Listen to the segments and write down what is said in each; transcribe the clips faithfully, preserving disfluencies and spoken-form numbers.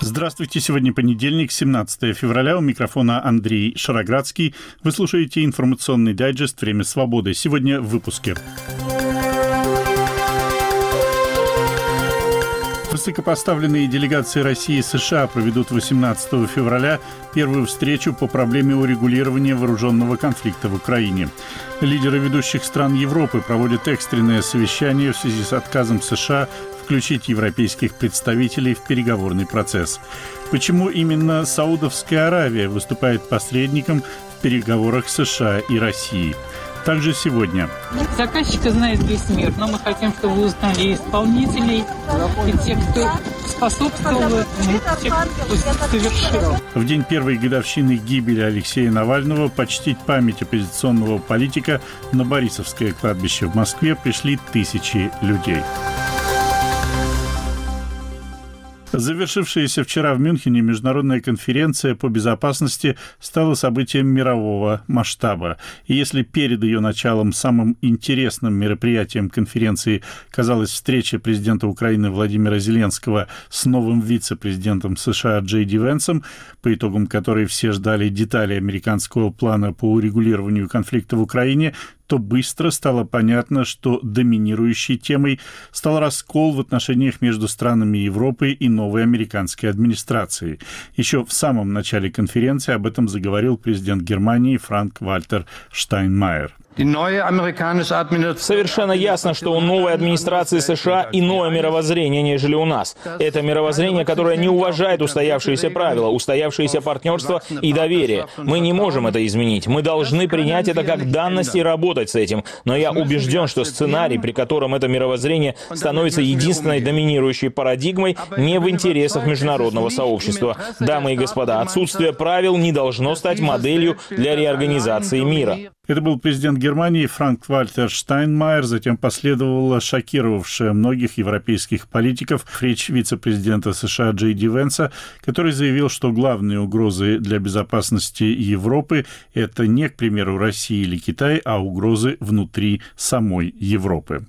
Здравствуйте, сегодня понедельник, семнадцатое февраля, у микрофона Андрей Шароградский. Вы слушаете информационный дайджест «Время свободы». Сегодня в выпуске. Высокопоставленные делегации России и США проведут восемнадцатого февраля первую встречу по проблеме урегулирования вооруженного конфликта в Украине. Лидеры ведущих стран Европы проводят экстренное совещание в связи с отказом США включить европейских представителей в переговорный процесс. Почему именно Саудовская Аравия выступает посредником в переговорах США и России? Также сегодня. Заказчика знает весь мир, но мы хотим, чтобы вы узнали и исполнителей, и тех, кто способствовал этому, и тех, кто совершил. В день первой годовщины гибели Алексея Навального почтить память оппозиционного политика на Борисовское кладбище в Москве пришли тысячи людей. Завершившаяся вчера в Мюнхене международная конференция по безопасности стала событием мирового масштаба. И если перед ее началом самым интересным мероприятием конференции казалась встреча президента Украины Владимира Зеленского с новым вице-президентом США Джей Ди Венсом, по итогам которой все ждали детали американского плана по урегулированию конфликта в Украине, то быстро стало понятно, что доминирующей темой стал раскол в отношениях между странами Европы и новой американской администрацией. Еще в самом начале конференции об этом заговорил президент Германии Франк-Вальтер Штайнмайер. Совершенно ясно, что у новой администрации США иное мировоззрение, нежели у нас. Это мировоззрение, которое не уважает устоявшиеся правила, устоявшееся партнерство и доверие. Мы не можем это изменить. Мы должны принять это как данность и работать с этим. Но я убежден, что сценарий, при котором это мировоззрение становится единственной доминирующей парадигмой, не в интересах международного сообщества. Дамы и господа, отсутствие правил не должно стать моделью для реорганизации мира. Это был президент Германии Франк-Вальтер Штайнмайер, затем последовала шокировавшая многих европейских политиков речь вице-президента США Джей Ди Венса, который заявил, что главные угрозы для безопасности Европы – это не, к примеру, Россия или Китай, а угрозы внутри самой Европы.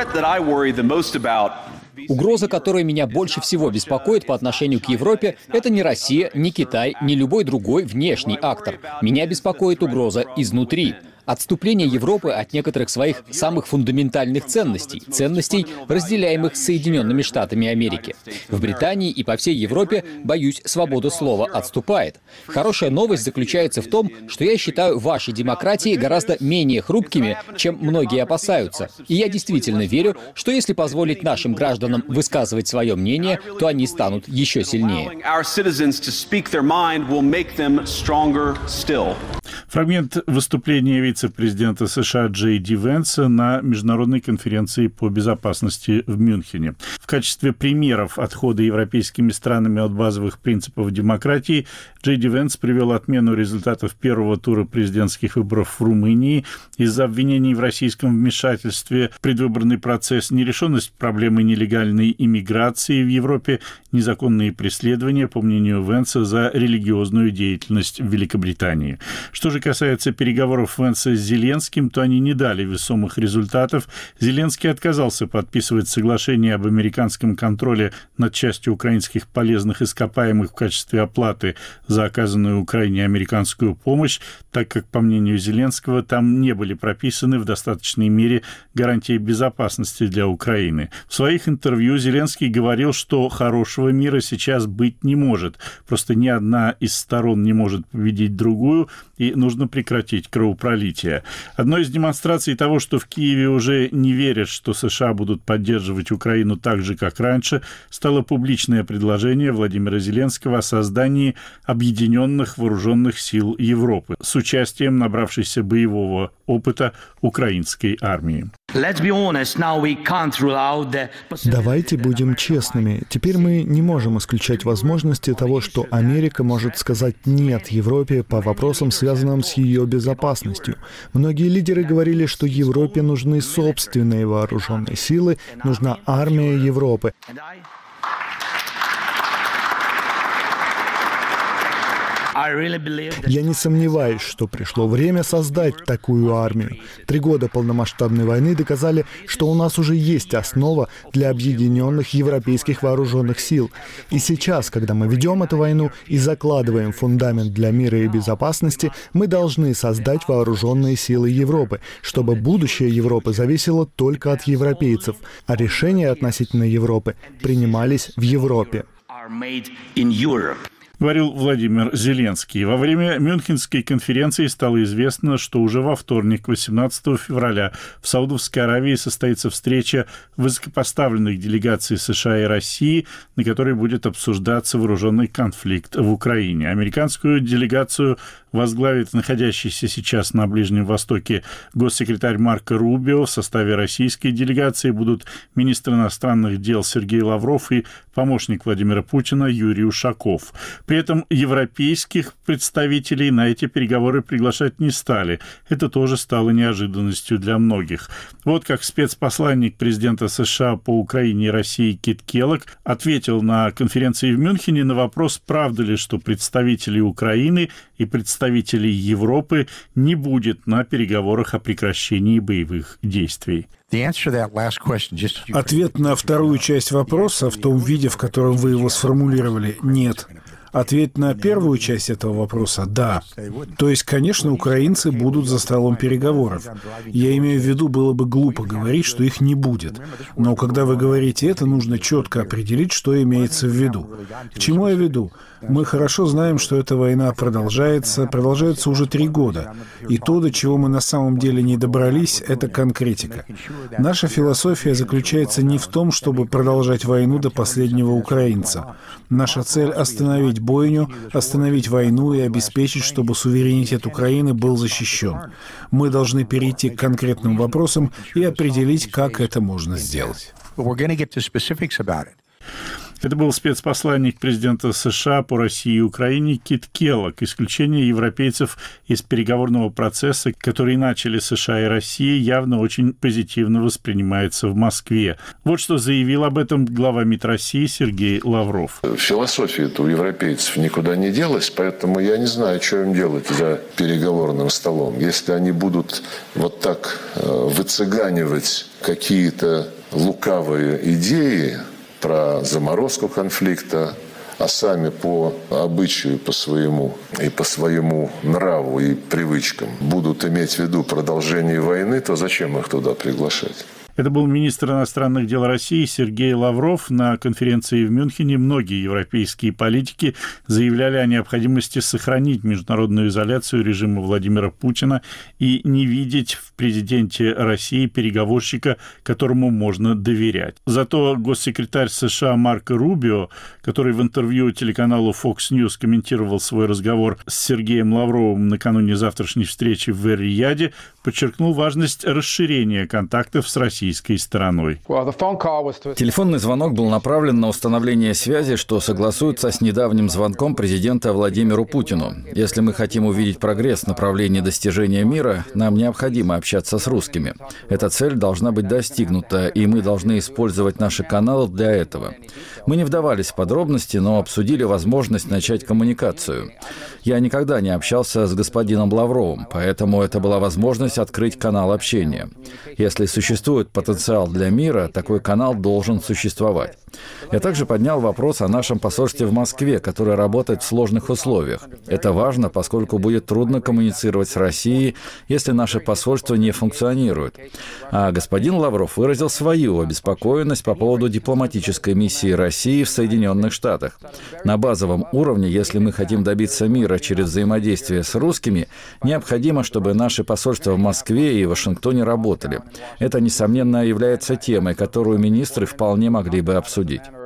Угроза, которая меня больше всего беспокоит по отношению к Европе, это не Россия, не Китай, не любой другой внешний актор. Меня беспокоит угроза изнутри. Отступление Европы от некоторых своих самых фундаментальных ценностей, ценностей, разделяемых с Соединенными Штатами Америки. В Британии и по всей Европе, боюсь, свобода слова отступает. Хорошая новость заключается в том, что я считаю ваши демократии гораздо менее хрупкими, чем многие опасаются. И я действительно верю, что если позволить нашим гражданам высказывать свое мнение, то они станут еще сильнее. Фрагмент выступления вице-президента США Джей Ди Венса на международной конференции по безопасности в Мюнхене. В качестве примеров отхода европейскими странами от базовых принципов демократии Джей Ди Венс привел отмену результатов первого тура президентских выборов в Румынии из-за обвинений в российском вмешательстве в предвыборный процесс, нерешенность проблемы нелегальной иммиграции в Европе, незаконные преследования, по мнению Венса, за религиозную деятельность в Великобритании. Что же касается переговоров Венса с Зеленским, то они не дали весомых результатов. Зеленский отказался подписывать соглашение об американском контроле над частью украинских полезных ископаемых в качестве оплаты за оказанную Украине американскую помощь, так как, по мнению Зеленского, там не были прописаны в достаточной мере гарантии безопасности для Украины. В своих интервью Зеленский говорил, что хорошего мира сейчас быть не может. Просто ни одна из сторон не может победить другую, и нужно прекратить кровопролитие. Одной из демонстраций того, что в Киеве уже не верят, что США будут поддерживать Украину так же, как раньше, стало публичное предложение Владимира Зеленского о создании объединенных вооруженных сил Европы с участием набравшейся боевого опыта украинской армии. Давайте будем честными. Теперь мы не можем исключать возможности того, что Америка может сказать «нет» Европе по вопросам, связанным с ее безопасностью. Многие лидеры говорили, что Европе нужны собственные вооруженные силы, нужна армия Европы. Я не сомневаюсь, что пришло время создать такую армию. Три года полномасштабной войны доказали, что у нас уже есть основа для объединенных европейских вооруженных сил. И сейчас, когда мы ведем эту войну и закладываем фундамент для мира и безопасности, мы должны создать вооруженные силы Европы, чтобы будущее Европы зависело только от европейцев, а решения относительно Европы принимались в Европе. Говорил Владимир Зеленский. Во время Мюнхенской конференции стало известно, что уже во вторник, восемнадцатого февраля, в Саудовской Аравии состоится встреча высокопоставленных делегаций США и России, на которой будет обсуждаться вооруженный конфликт в Украине. Американскую делегацию возглавит находящийся сейчас на Ближнем Востоке госсекретарь Марко Рубио. В составе российской делегации будут министр иностранных дел Сергей Лавров и помощник Владимира Путина Юрий Ушаков. При этом европейских представителей на эти переговоры приглашать не стали. Это тоже стало неожиданностью для многих. Вот как спецпосланник президента США по Украине и России Кит Келлог ответил на конференции в Мюнхене на вопрос, правда ли, что представителей Украины и представителей Европы не будет на переговорах о прекращении боевых действий. Ответ на вторую часть вопроса в том виде, в котором вы его сформулировали, нет. Ответ на первую часть этого вопроса – да. То есть, конечно, украинцы будут за столом переговоров. Я имею в виду, было бы глупо говорить, что их не будет. Но когда вы говорите это, нужно четко определить, что имеется в виду. К чему я веду? Мы хорошо знаем, что эта война продолжается, продолжается уже три года. И то, до чего мы на самом деле не добрались, это конкретика. Наша философия заключается не в том, чтобы продолжать войну до последнего украинца. Наша цель – остановить бойню, остановить войну и обеспечить, чтобы суверенитет Украины был защищен. Мы должны перейти к конкретным вопросам и определить, как это можно сделать. Это был спецпосланник президента США по России и Украине Кит Келлог. Исключение европейцев из переговорного процесса, который начали США и Россия, явно очень позитивно воспринимается в Москве. Вот что заявил об этом глава МИД России Сергей Лавров. Философия-то у европейцев никуда не делась, поэтому я не знаю, что им делать за переговорным столом. Если они будут вот так выцыганивать какие-то лукавые идеи про заморозку конфликта, а сами по обычаю, по своему и по своему нраву и привычкам будут иметь в виду продолжение войны, то зачем их туда приглашать? Это был министр иностранных дел России Сергей Лавров. На конференции в Мюнхене многие европейские политики заявляли о необходимости сохранить международную изоляцию режима Владимира Путина и не видеть в президенте России переговорщика, которому можно доверять. Зато госсекретарь США Марко Рубио, который в интервью телеканалу Fox News комментировал свой разговор с Сергеем Лавровым накануне завтрашней встречи в Эр-Рияде, подчеркнул важность расширения контактов с российской стороной. Телефонный звонок был направлен на установление связи, что согласуется с недавним звонком президента Владимиру Путину. Если мы хотим увидеть прогресс в направлении достижения мира, нам необходимо общаться с русскими. Эта цель должна быть достигнута, и мы должны использовать наши каналы для этого. Мы не вдавались в подробности, но обсудили возможность начать коммуникацию. Я никогда не общался с господином Лавровым, поэтому это была возможность открыть канал общения. Если существует потенциал для мира, такой канал должен существовать. Я также поднял вопрос о нашем посольстве в Москве, которое работает в сложных условиях. Это важно, поскольку будет трудно коммуницировать с Россией, если наше посольство не функционирует. А господин Лавров выразил свою обеспокоенность по поводу дипломатической миссии России в Соединенных Штатах. На базовом уровне, если мы хотим добиться мира через взаимодействие с русскими, необходимо, чтобы наши посольства в Москве и Вашингтоне работали. Это, несомненно, является темой, которую министры вполне могли бы обсудить.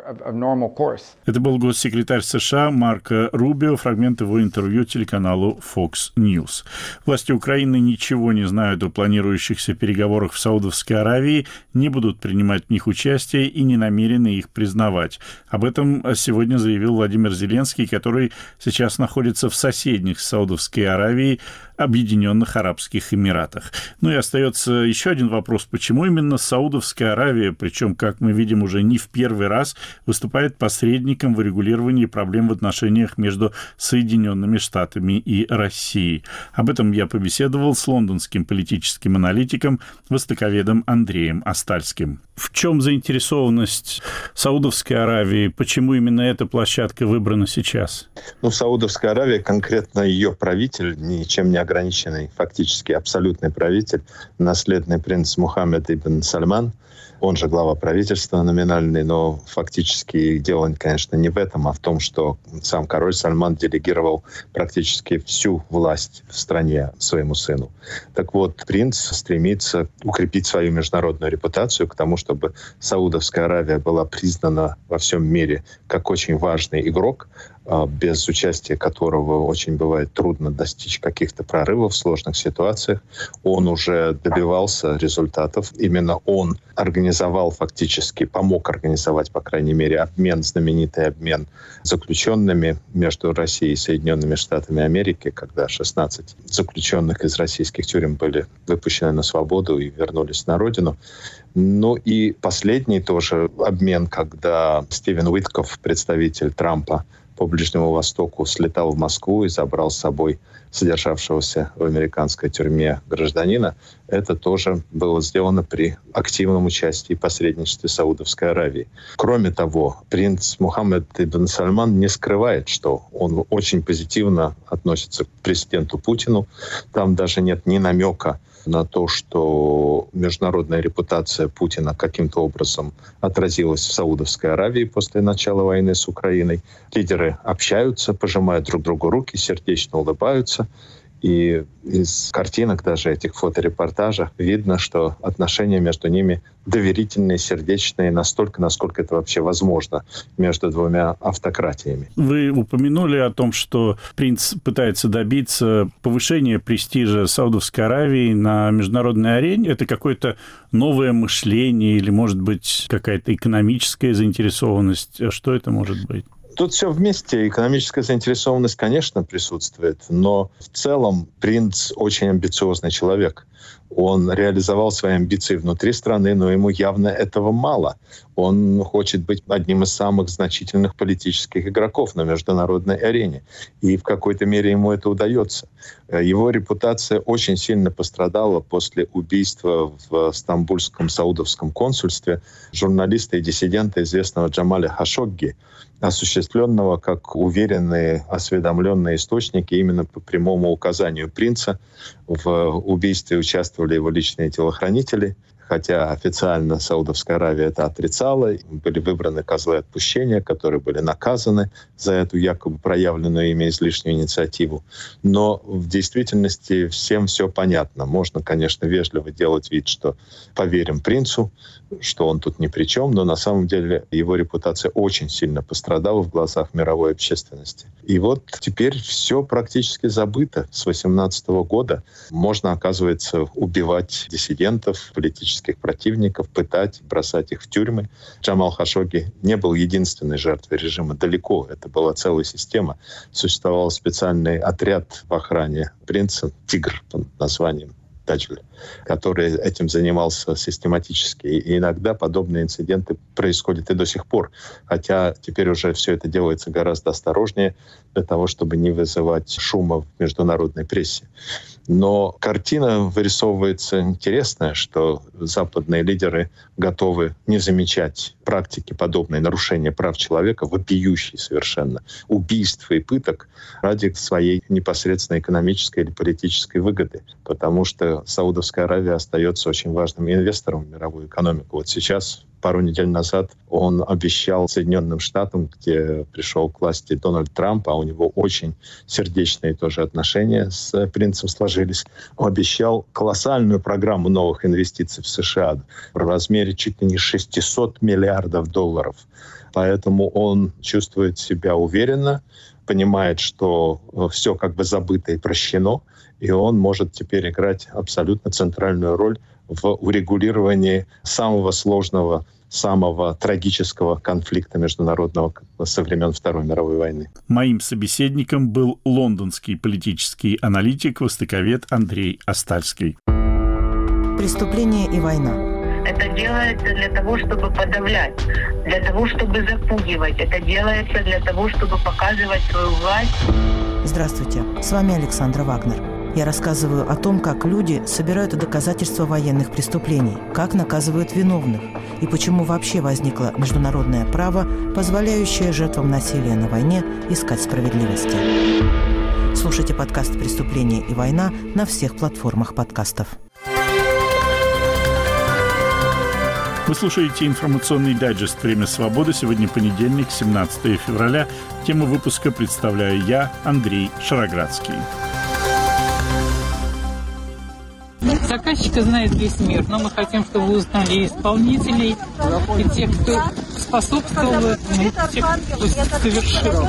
Это был госсекретарь США Марко Рубио, фрагмент его интервью телеканалу Fox News. Власти Украины ничего не знают о планирующихся переговорах в Саудовской Аравии, не будут принимать в них участие и не намерены их признавать. Об этом сегодня заявил Владимир Зеленский, который сейчас находится в соседних с Саудовской Аравией Объединенных Арабских Эмиратах. Ну и остается еще один вопрос. Почему именно Саудовская Аравия, причем, как мы видим, уже не в первый раз, выступает посредником в регулировании проблем в отношениях между Соединенными Штатами и Россией? Об этом я побеседовал с лондонским политическим аналитиком, востоковедом Андреем Остальским. В чем заинтересованность Саудовской Аравии? Почему именно эта площадка выбрана сейчас? Ну, Саудовская Аравия, конкретно ее правитель, ничем не ограниченный, фактически абсолютный правитель, наследный принц Мухаммед ибн Сальман, он же глава правительства номинальный, но фактически дело, конечно, не в этом, а в том, что сам король Сальман делегировал практически всю власть в стране своему сыну. Так вот, принц стремится укрепить свою международную репутацию к тому, чтобы Саудовская Аравия была признана во всем мире как очень важный игрок, без участия которого очень бывает трудно достичь каких-то прорывов в сложных ситуациях. Он уже добивался результатов. Именно он организовал фактически, помог организовать, по крайней мере, обмен, знаменитый обмен заключенными между Россией и Соединенными Штатами Америки, когда шестнадцать заключенных из российских тюрем были выпущены на свободу и вернулись на родину. Ну и последний тоже обмен, когда Стивен Уиткоф, представитель Трампа по Ближнему Востоку, слетал в Москву и забрал с собой содержавшегося в американской тюрьме гражданина. Это тоже было сделано при активном участии и посредничестве Саудовской Аравии. Кроме того, принц Мухаммед ибн Сальман не скрывает, что он очень позитивно относится к президенту Путину. Там даже нет ни намека на то, что международная репутация Путина каким-то образом отразилась в Саудовской Аравии после начала войны с Украиной. Лидеры общаются, пожимают друг другу руки, сердечно улыбаются. И из картинок даже этих фоторепортажей видно, что отношения между ними доверительные, сердечные, настолько, насколько это вообще возможно между двумя автократиями. Вы упомянули о том, что принц пытается добиться повышения престижа Саудовской Аравии на международной арене. Это какое-то новое мышление или, может быть, какая-то экономическая заинтересованность? Что это может быть? Тут все вместе. Экономическая заинтересованность, конечно, присутствует, но в целом принц очень амбициозный человек. Он реализовал свои амбиции внутри страны, но ему явно этого мало. Он хочет быть одним из самых значительных политических игроков на международной арене. И в какой-то мере ему это удается. Его репутация очень сильно пострадала после убийства в Стамбульском саудовском консульстве журналиста и диссидента, известного Джамаля Хашогги, осуществленного, как уверенные, осведомленные источники, именно по прямому указанию принца. В убийстве участвовали его личные телохранители, хотя официально Саудовская Аравия это отрицала. Были выбраны козлы отпущения, которые были наказаны за эту якобы проявленную ими излишнюю инициативу. Но в действительности всем все понятно. Можно, конечно, вежливо делать вид, что поверим принцу, что он тут ни при чем, но на самом деле его репутация очень сильно пострадала в глазах мировой общественности. И вот теперь все практически забыто. С восемнадцатого года можно, оказывается, убивать диссидентов, политических противников, пытать, бросать их в тюрьмы. Джамал Хашогги не был единственной жертвой режима. Далеко. Это была целая система. Существовал специальный отряд в охране принца, «Тигр» под названием, который этим занимался систематически. И иногда подобные инциденты происходят и до сих пор. Хотя теперь уже все это делается гораздо осторожнее для того, чтобы не вызывать шума в международной прессе. Но картина вырисовывается интересная, что западные лидеры готовы не замечать практики подобной, нарушения прав человека, вопиющие совершенно, убийств и пыток ради своей непосредственно экономической или политической выгоды. Потому что Саудовская Аравия остается очень важным инвестором в мировую экономику. Вот сейчас, пару недель назад, он обещал Соединенным Штатам, где пришел к власти Дональд Трамп, а у него очень сердечные тоже отношения с принцем сложились, он обещал колоссальную программу новых инвестиций в США в размере чуть ли не шестьсот миллиардов долларов. Поэтому он чувствует себя уверенно, понимает, что все как бы забыто и прощено, и он может теперь играть абсолютно центральную роль в урегулировании самого сложного самого трагического конфликта международного со времен Второй мировой войны. Моим собеседником был лондонский политический аналитик, востоковед Андрей Остальский. Преступление и война. Это делается для того, чтобы подавлять, для того, чтобы запугивать. Это делается для того, чтобы показывать свою власть. Здравствуйте, с вами Александра Вагнер. Я рассказываю о том, как люди собирают доказательства военных преступлений, как наказывают виновных и почему вообще возникло международное право, позволяющее жертвам насилия на войне искать справедливости. Слушайте подкаст «Преступление и война» на всех платформах подкастов. Вы слушаете информационный дайджест «Время свободы». Сегодня понедельник, семнадцатое февраля. Тему выпуска представляю я, Андрей Шароградский. Заказчика знает весь мир, но мы хотим, чтобы вы узнали и исполнителей, и тех, кто способствовал этому, и тех, кто совершил.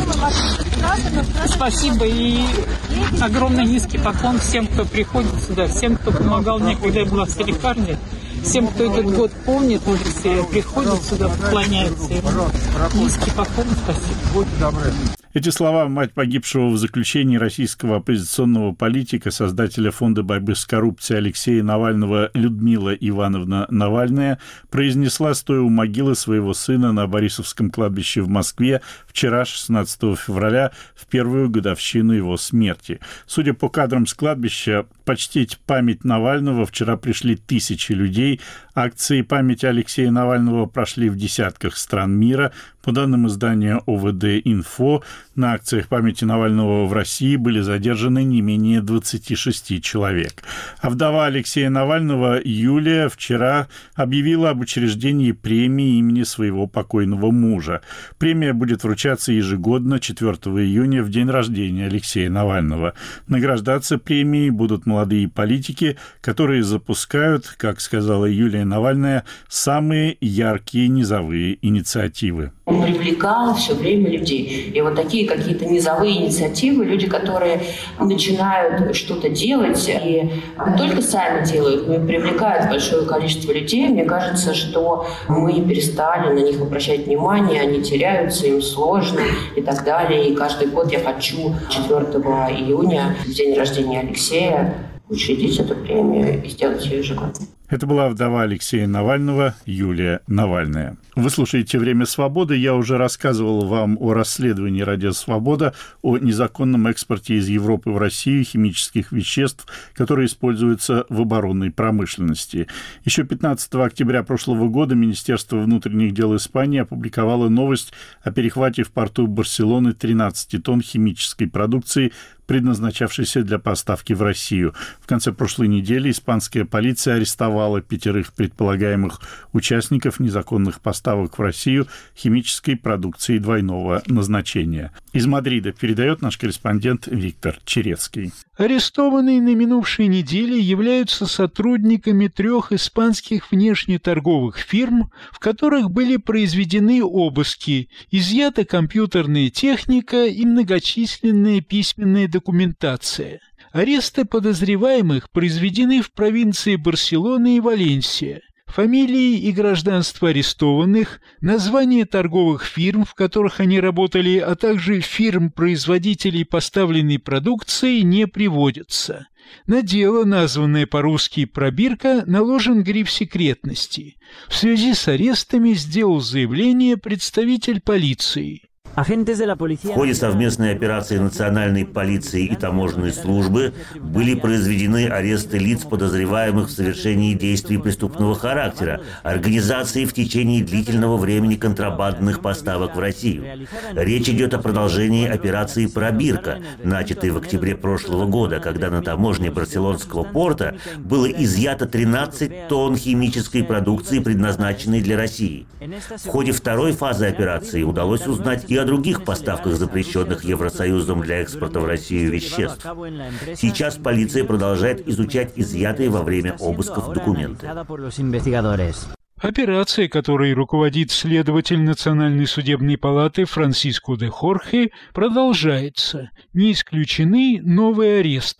Спасибо и огромный низкий поклон всем, кто приходит сюда, всем, кто помогал мне, когда я была в Селикарне, всем, кто этот год помнит, приходит сюда, поклоняется. Низкий поклон, спасибо. Эти слова мать погибшего в заключении российского оппозиционного политика, создателя фонда борьбы с коррупцией Алексея Навального Людмила Ивановна Навальная произнесла, стоя у могилы своего сына на Борисовском кладбище в Москве вчера, шестнадцатого февраля, в первую годовщину его смерти. Судя по кадрам с кладбища, почтить память Навального вчера пришли тысячи людей. Акции памяти Алексея Навального прошли в десятках стран мира. По данным издания О В Д Инфо, на акциях памяти Навального в России были задержаны не менее двадцати шести человек. А вдова Алексея Навального Юлия вчера объявила об учреждении премии имени своего покойного мужа. Премия будет вручаться ежегодно четвёртого июня, в день рождения Алексея Навального. Награждаться премией будут молодые политики, которые запускают, как сказала Юлия Навальная, самые яркие низовые инициативы. Он привлекал все время людей. И вот такие какие-то низовые инициативы, люди, которые начинают что-то делать и не только сами делают, но и привлекают большое количество людей. Мне кажется, что мы перестали на них обращать внимание, они теряются, им сложно и так далее. И каждый год я хочу четвёртого июня, в день рождения Алексея, учредить эту премию и сделать ее ежегодно. Это была вдова Алексея Навального, Юлия Навальная. Вы слушаете «Время свободы». Я уже рассказывал вам о расследовании «Радио Свобода» о незаконном экспорте из Европы в Россию химических веществ, которые используются в оборонной промышленности. Еще пятнадцатого октября прошлого года Министерство внутренних дел Испании опубликовало новость о перехвате в порту Барселоны тринадцати тонн химической продукции, предназначавшейся для поставки в Россию. В конце прошлой недели испанская полиция арестовала пятерых предполагаемых участников незаконных поставок в Россию химической продукции двойного назначения. Из Мадрида передает наш корреспондент Виктор Черецкий. Арестованные на минувшей неделе являются сотрудниками трех испанских внешнеторговых фирм, в которых были произведены обыски, изъята компьютерная техника и многочисленная письменная документация. Аресты подозреваемых произведены в провинции Барселона и Валенсия. Фамилии и гражданство арестованных, названия торговых фирм, в которых они работали, а также фирм-производителей поставленной продукции не приводятся. На дело, названное по-русски «Пробирка», наложен гриф секретности. В связи с арестами сделал заявление представитель полиции. В ходе совместной операции национальной полиции и таможенной службы были произведены аресты лиц, подозреваемых в совершении действий преступного характера, организации в течение длительного времени контрабандных поставок в Россию. Речь идет о продолжении операции «Пробирка», начатой в октябре прошлого года, когда на таможне Барселонского порта было изъято тринадцать тонн химической продукции, предназначенной для России. В ходе второй фазы операции удалось узнать и о других поставках запрещенных Евросоюзом для экспорта в Россию веществ. Сейчас полиция продолжает изучать изъятые во время обысков документы. Операция, которой руководит следователь Национальной судебной палаты Франсиско де Хорхе, продолжается. Не исключены новые аресты.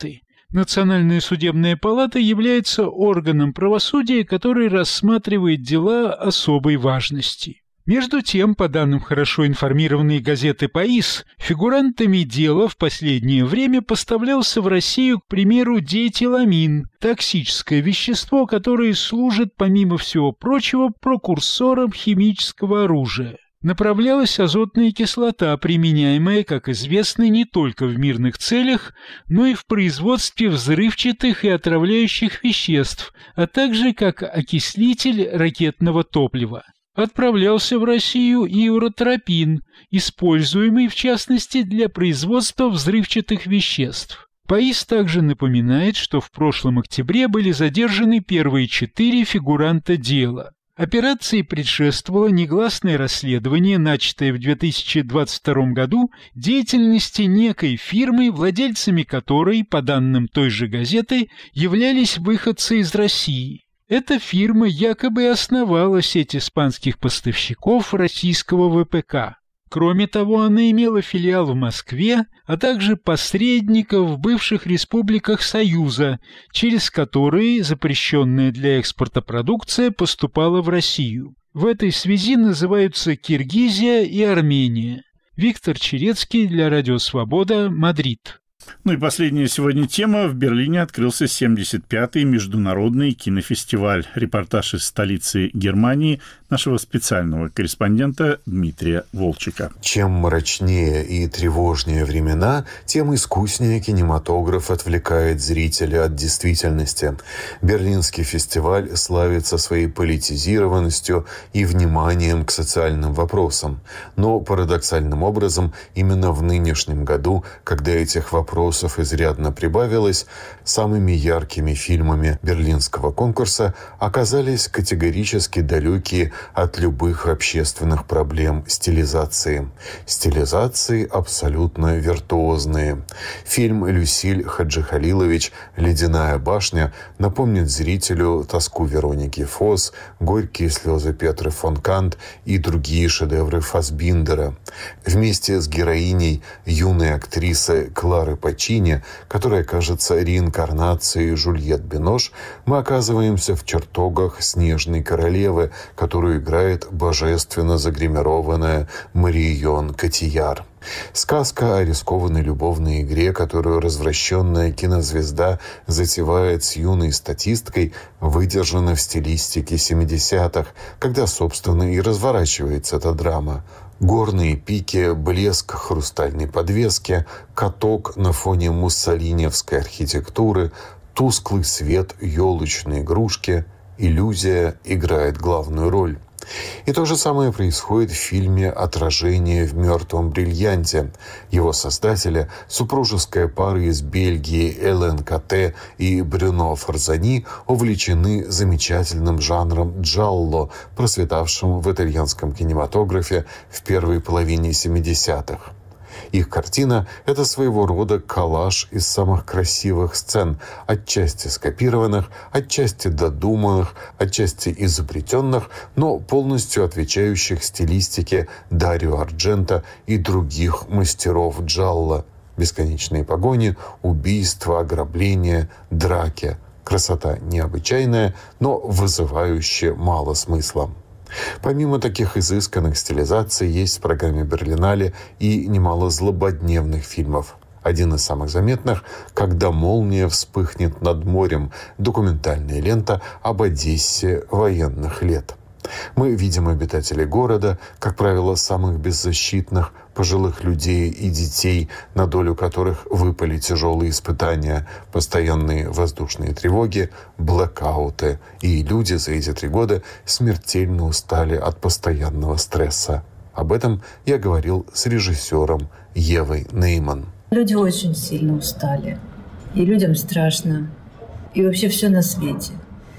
Национальная судебная палата является органом правосудия, который рассматривает дела особой важности. Между тем, по данным хорошо информированной газеты «Паис», фигурантами дела в последнее время поставлялся в Россию, к примеру, диэтиламин, токсическое вещество, которое служит, помимо всего прочего, прекурсором химического оружия. Направлялась азотная кислота, применяемая, как известно, не только в мирных целях, но и в производстве взрывчатых и отравляющих веществ, а также как окислитель ракетного топлива. Отправлялся в Россию и уротропин, используемый, в частности, для производства взрывчатых веществ. ПАИС также напоминает, что в прошлом октябре были задержаны первые четыре фигуранта дела. Операции предшествовало негласное расследование, начатое в две тысячи двадцать втором году, деятельности некой фирмы, владельцами которой, по данным той же газеты, являлись выходцы из России. Эта фирма якобы основала сеть испанских поставщиков российского вэ пэ ка. Кроме того, она имела филиал в Москве, а также посредников в бывших республиках Союза, через которые запрещенная для экспорта продукция поступала в Россию. В этой связи называются Киргизия и Армения. Виктор Черецкий для Радио Свобода, Мадрид. Ну и последняя сегодня тема. В Берлине открылся семьдесят пятый международный кинофестиваль. Репортаж из столицы Германии нашего специального корреспондента Дмитрия Волчика. Чем мрачнее и тревожнее времена, тем искуснее кинематограф отвлекает зрителя от действительности. Берлинский фестиваль славится своей политизированностью и вниманием к социальным вопросам. Но парадоксальным образом, именно в нынешнем году, когда этих вопросов изрядно прибавилось, самыми яркими фильмами берлинского конкурса оказались категорически далекие от любых общественных проблем стилизации. Стилизации абсолютно виртуозные. Фильм «Люсиль Хаджихалилович. Ледяная башня» напомнит зрителю тоску Вероники Фос, горькие слезы Петры фон Кант и другие шедевры Фассбиндера. Вместе с героиней юной актрисы Клары Пачини, которая кажется реинкарнацией Жюльет Бинош, мы оказываемся в чертогах «Снежной королевы», которую играет божественно загримированная Марион Котийяр. Сказка о рискованной любовной игре, которую развращенная кинозвезда затевает с юной статисткой, выдержана в стилистике семидесятых, когда, собственно, и разворачивается эта драма. Горные пики, блеск хрустальной подвески, каток на фоне муссолиневской архитектуры, тусклый свет елочной игрушки. Иллюзия играет главную роль. И то же самое происходит в фильме «Отражение в мертвом бриллианте». Его создатели, супружеская пара из Бельгии Элен Кате и Брюно Фарзани, увлечены замечательным жанром джалло, процветавшим в итальянском кинематографе в первой половине семидесятых. Их картина – это своего рода коллаж из самых красивых сцен, отчасти скопированных, отчасти додуманных, отчасти изобретенных, но полностью отвечающих стилистике Дарио Ардженто и других мастеров джалло. Бесконечные погони, убийства, ограбления, драки. Красота необычайная, но вызывающая мало смысла. Помимо таких изысканных стилизаций, есть в программе Берлинале и немало злободневных фильмов. Один из самых заметных «Когда молния вспыхнет над морем» – документальная лента об Одессе военных лет. Мы видим обитателей города, как правило, самых беззащитных, пожилых людей и детей, на долю которых выпали тяжелые испытания, постоянные воздушные тревоги, блэкауты. И люди за эти три года смертельно устали от постоянного стресса. Об этом я говорил с режиссером Евой Нейман. Люди очень сильно устали. И людям страшно. И вообще все на свете.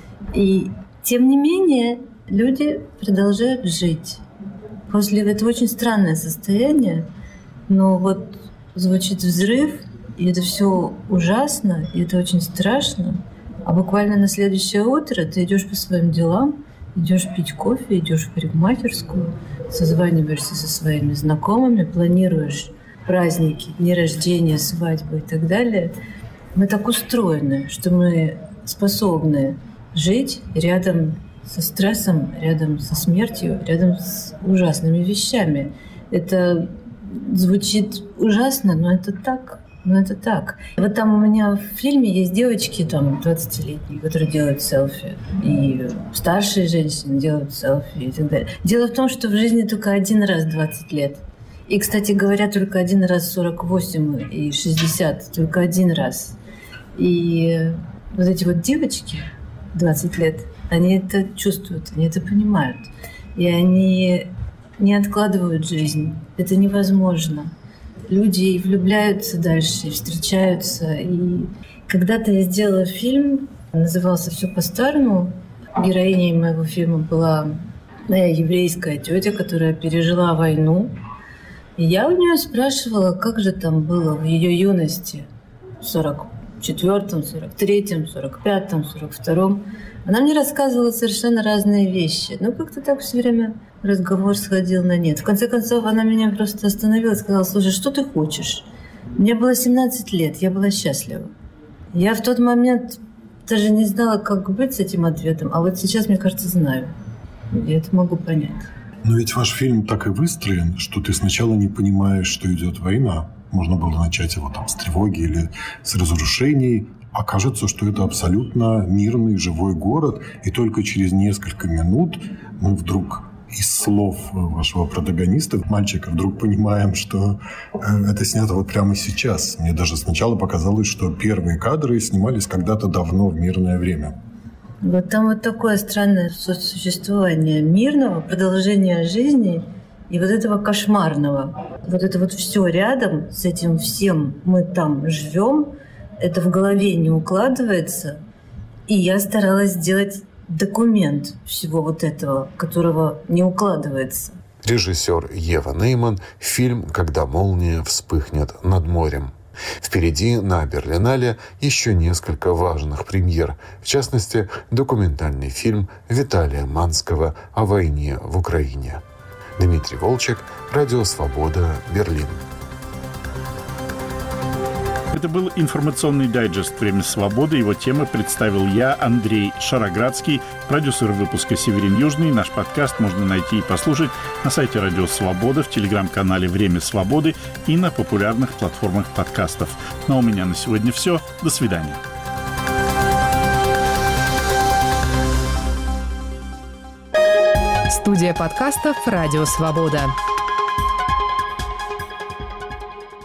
И тем не менее люди продолжают жить. После этого очень странное состояние, но вот звучит взрыв, и это все ужасно, и это очень страшно. А буквально на следующее утро ты идешь по своим делам, идешь пить кофе, идешь в парикмахерскую, созваниваешься со своими знакомыми, планируешь праздники, дни рождения, свадьбы и так далее. Мы так устроены, что мы способны жить рядом со стрессом, рядом со смертью, рядом с ужасными вещами. Это звучит ужасно, но это так. Но это так. Вот там у меня в фильме есть девочки, там, двадцатилетние, которые делают селфи. И старшие женщины делают селфи и так далее. Дело в том, что в жизни только один раз двадцать лет. И, кстати говоря, только один раз сорок восемь и шестьдесят. Только один раз. И вот эти вот девочки, двадцать лет, они это чувствуют, они это понимают. И они не откладывают жизнь. Это невозможно. Люди и влюбляются дальше, и встречаются. И когда-то я сделала фильм, назывался «Все по-старому». Героиней моего фильма была моя еврейская тетя, которая пережила войну. И я у нее спрашивала, как же там было в ее юности, в сорок четвёртом, сорок третьем, сорок пятом, сорок втором. Она мне рассказывала совершенно разные вещи. Но как-то так все время разговор сходил на нет. В конце концов, она меня просто остановила и сказала: слушай, что ты хочешь? Мне было семнадцать лет, я была счастлива. Я в тот момент даже не знала, как быть с этим ответом, а вот сейчас, мне кажется, знаю. Я это могу понять. Но ведь ваш фильм так и выстроен, что ты сначала не понимаешь, что идет война. Можно было начать его там с тревоги или с разрушений. Окажется, что это абсолютно мирный, живой город. И только через несколько минут мы вдруг из слов вашего протагониста, мальчика, вдруг понимаем, что это снято вот прямо сейчас. Мне даже сначала показалось, что первые кадры снимались когда-то давно в мирное время. Вот там вот такое странное существование мирного, продолжения жизни и вот этого кошмарного. Вот это вот все рядом с этим всем мы там живем, это в голове не укладывается. И я старалась сделать документ всего вот этого, которого не укладывается. Режиссер Ева Нейман. Фильм «Когда молния вспыхнет над морем». Впереди на Берлинале еще несколько важных премьер. В частности, документальный фильм Виталия Манского о войне в Украине. Дмитрий Волчек, Радио Свобода, Берлин. Это был информационный дайджест «Время свободы». Его темы представил я, Андрей Шароградский, продюсер выпуска «Северин Южный». Наш подкаст можно найти и послушать на сайте «Радио Свобода», в телеграм-канале «Время свободы» и на популярных платформах подкастов. Ну а у меня на сегодня все. До свидания. Студия подкастов «Радио Свобода».